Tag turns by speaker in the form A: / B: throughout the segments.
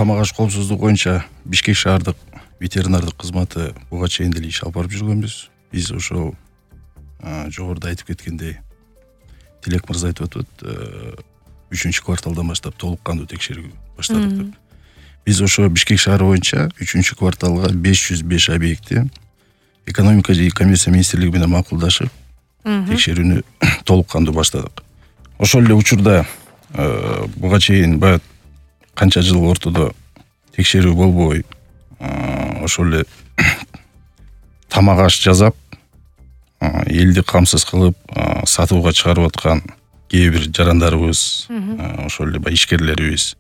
A: тамак аш коопсуздугу боюнча Бишкек шаардык ветеринардык кызматы буга чейин деле иш алып барып жүргөнбүз. Биз ошол жогоруда айтып кеткендей, Тилек мырза айтып атат, 3 кварталдан баштап толук кандуу текшерүү баштадык деп. Биз ошо Бишкек шаары боюнча 3 кварталга 505 объектти экономика жана коммерция министрлиги менен макулдашып, текшерүүнү толук кандуу баштадык. Ошол эле учурда буга чейин баягы канча жыл ортодо текшерүү болбой, ошол эле тамак аш жасап, элди камсыз кылып сатууга чыгарып аткан кээ бир жарандарыбыз, ошол эле ишкерлерибиз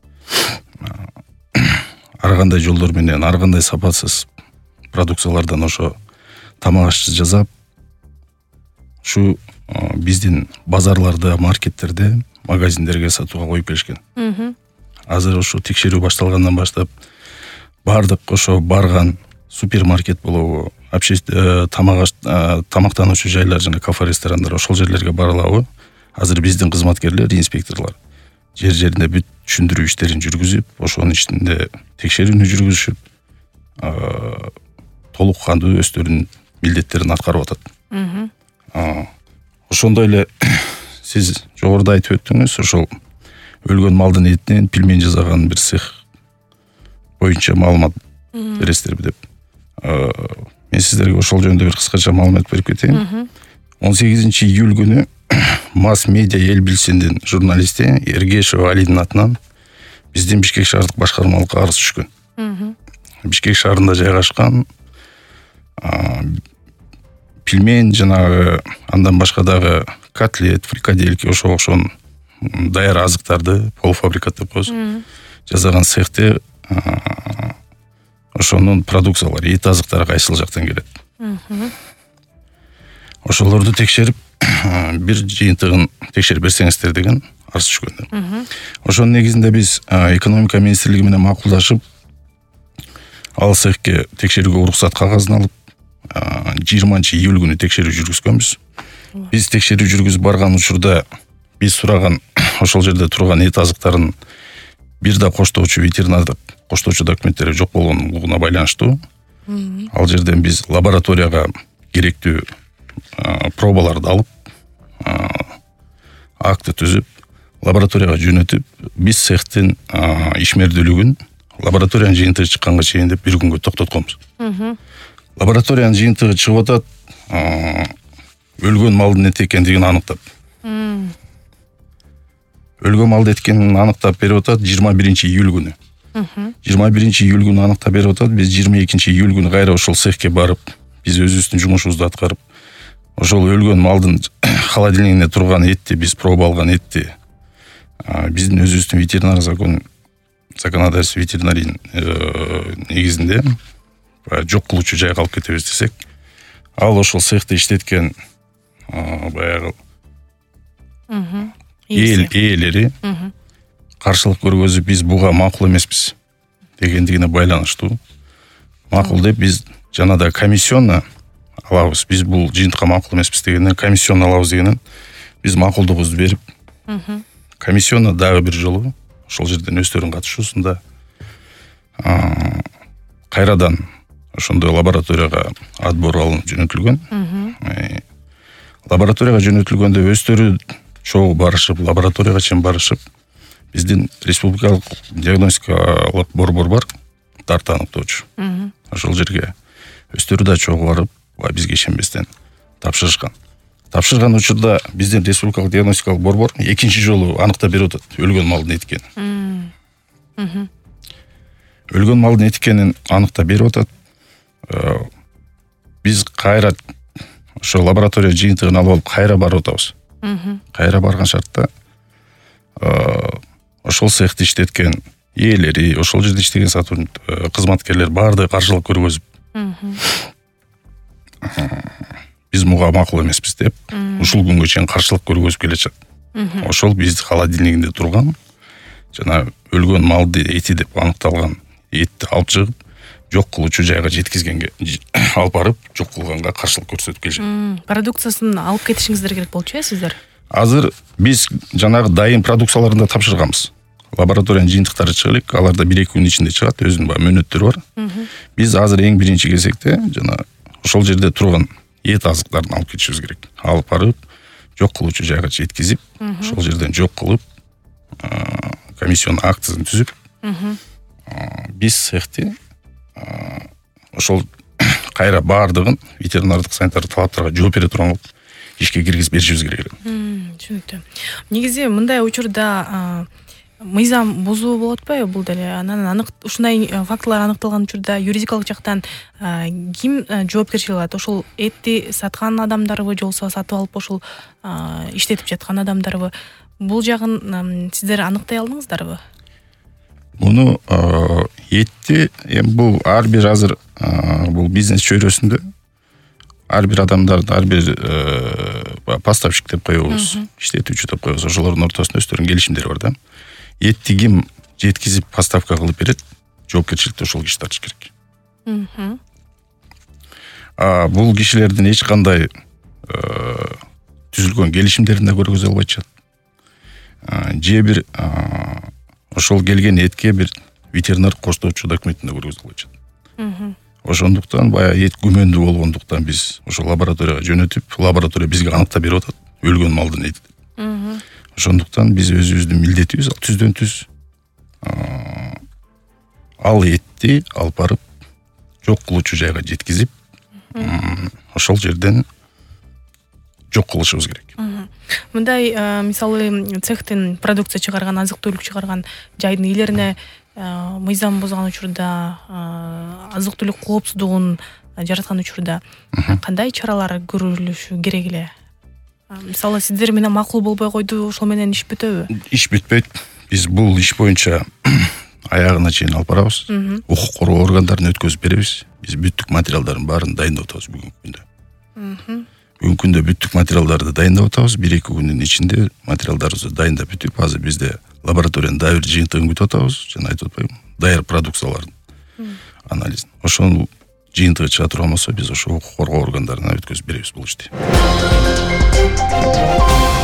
A: ар кандай жолдор менен, ар кандай сапатсыз продукциялардан ошо тамак аш жасап, ушу биздин базарларда, маркеттерде, магазиндерге сатууга коюп келишкен. Азыр ошо текшерүү башталгандан баштап бардык ошо барган супермаркет болобу, тамактануучу жайлар жана кафе, ресторандар, ошол жерлерге барылабы. Азыр биздин кызматкерлер, инспекторлор жер-жеринде бүт түшүндүрүү иштерин жүргүзүп, ошонун ичинде текшерүүнү жүргүзүшүп, толук кандуу өздөрүнүн милдеттерин аткарып атат. Ошондой эле сиз жогоруда айтып өттүңүз, ошол өлгөн малдын этинен пельмень жасаган бир цех боюнча маалымат бересиздерби деп. Мен сиздерге ошол жөнүндө бир кыскача маалымат берип кетейин. 18 июль күнү Масс медиа эл билсиндин журналисти Эргешева Алидин атынан биздин Бишкек шаардык башкармалыкка арыз түшкөн. Бишкек шаарында жайгашкан пельмень жанагы андан башка дагы котлет, фрикадельки, ошого окшогон даяр азыктарды, полуфабрикат деп коебуз, жасаган цехте ошонун продукциялары, эт азыктары кайсыл жактан келет. Ошолорду текшерип, бир жыйынтыгын текшерип берсеңиздер деген арыз түшкөн. Ошонун негизинде биз экономика министрлиги менен макулдашып, ал цехке текшерүүгө уруксат кагазын алып, 20 июль күнү текшерүү жүргүзгөнбүз. Биз текшерүү жүргүзүп барган учурда биз сураган ошол жерде турган эт азыктарын бир да коштоочу ветеринардык коштоочу документтери жок болгондугуна байланыштуу. Ал жерден биз лабораторияга керектүү пробаларды алып, акты түзүп, лабораторияга жөнөтүп, биз цехтин ишмердүүлүгүн лабораториянын жыйынтыгы чыкканга чейин деп бир күнгө токтотконбуз. Лабораториянын жыйынтыгы чыгып атат, өлгөн малдын эти экендигин аныктап. Өлгөн малдын эти экенин аныктап берип атат 21 июль күнү. 21 июль күнү аныктап берип атат. Биз 22 июль күнү кайра ошол цехке барып, биз өзүбүздүн жумушубузду аткарып, ошол өлгөн малдын холодильнигинде турган этти, биз проба алган этти биздин өзүбүздүн ветеринар законодательство ветеринарийн негизинде жок кылуучу жайга алып кетебиз десек, ал ошол цехте иштеткен баягы ээлери каршылык көргөзүп, биз буга макул эмеспиз дегендигине байланыштуу. Макул деп биз жанагы комиссионно алабыз. Биз бул жыйынтыкка макул эмеспиз дегенден комиссионно алабыз дегенен биз макулдугубузду берип, комиссионно дагы бир жолу ошол жерден өздөрүнүн катышуусунда кайрадан ошондой лабораторияга отбор алынып жөнөтүлгөн. Лабораторияга жөнөтүлгөндө өздөрү чогуу барышып, лабораторияга чейин барышып, биздин республикалык диагностикалык борбор бар, дарт аныктоочу. Ошол жерге өздөрү да чогуу барып, бизге ишенбестен тапшырышкан. Тапшырган учурда биздин республикалык диагностикалык борбор экинчи жолу аныктап берип атат өлгөн малдын эти экенин. Өлгөн малдын эти экенин аныктап берип атат. Биз кайра ошо лаборатория жыйынтыгын алып алып кайра барып атабыз. Кайра барган шартта ошол цехти иштеткен ээлери, ошол жерде иштеген кызматкерлер баардыгы каршылык көргөзүп, биз буга макул эмеспиз деп, ушул күнгө чейин каршылык көргөзүп келечат. Ошол биз холодильнигинде турган жана өлгөн малды эти деп аныкталган этти алып чыгып, жок кылуучу жайга жеткизгенге алып барып, жок кылганга каршылык көрсөтүп келишет.
B: Продукциясын алып кетишиңиздер керек болчу, сиздер?
A: Азыр биз жанагы дайын продукцияларын да тапшырганбыз лабораториянын жыйынтыктары чыга элек, алар да 1-2 күн ичинде чыгат, өзүнүн баягы мөөнөттөрү бар. Биз азыр эң биринчи кезекте жана ошол жерде турган эт азыктарын алып кетишибиз керек. Алып барып, жок кылуучу жайга жеткизип, ошол жерден жок кылып, комиссиянын актысын түзүп, биз цехти ошол кайра баардыгын ветеринардык санитардык талаптарга жооп бере турган кылып ишке киргизип беришибиз керек.
B: Түшүнүктүү. Негизи мындай учурда мыйзам бузуу болуп атпайбы бул деле? Анан ушундай фактылар аныкталган учурда юридикалык жактан ким жоопкерчилик алат? Ошол этти саткан адамдарбы, же болбосо сатып алып ошол иштетип жаткан адамдарбы? Бул жагын сиздер аныктай алдыңыздарбы?
A: Муну этти бул ар бир азыр бул бизнес чөйрөсүндө ар бир адамдарды, ар бир поставщик деп коебуз, иштетүүчү деп коебуз. Ошолордун ортосунда өздөрүнүн келишимдери бар да. Этти ким жеткизип поставка кылып берет, жоопкерчиликти ошол киши тартыш керек. Бул кишилердин эч кандай түзүлгөн келишимдерин да көргөзө албайчат. Же бир ошол келген этке бир ветеринар коштоочу документин да көргөзө албайчат. Ошондуктан баягы эт күмөндүү болгондуктан биз ошол лабораторияга жөнөтүп, лаборатория бизге аныктап берип атат, өлгөн малдын эти. Ошондуктан биз өзүбүздүн милдетибиз түздөн түз ал этти алып барып жок кылуучу жайга жеткизип, ошол жерден жок кылышыбыз керек.
B: Мындай мисалы цехтин продукция чыгарган, азык түлүк чыгарган жайдын ээлерине мыйзам бузган учурда, азык түлүк коопсуздугун жараткан учурда кандай чаралар көрүлүшү керек эле? Мисалы сиздер менен макул болбой койду, ошол менен иш бүтөбү? Иш
A: бүтпөйт. Биз бул иш боюнча аягына чейин алып барабыз. Укук коргоо органдарына өткөзүп беребиз. Биз бүттүк материалдардын баарын дайындап атабыз бүгүнкү күндө. Бүгүнкү күндө бүттүк материалдарды дайындап атабыз. 1-2 күндүн ичинде материалдарыбызды дайындап бүтүп, азыр бизде лабораториянын дагы бир жыйынтыгын күтүп атабыз. Жана айтып атпайбы, даяр продукциялардын анализин. Ошол жыйынтыгы чыга турган болсо, биз ошол укук коргоо органдарына өткөзүп беребиз бул ишти.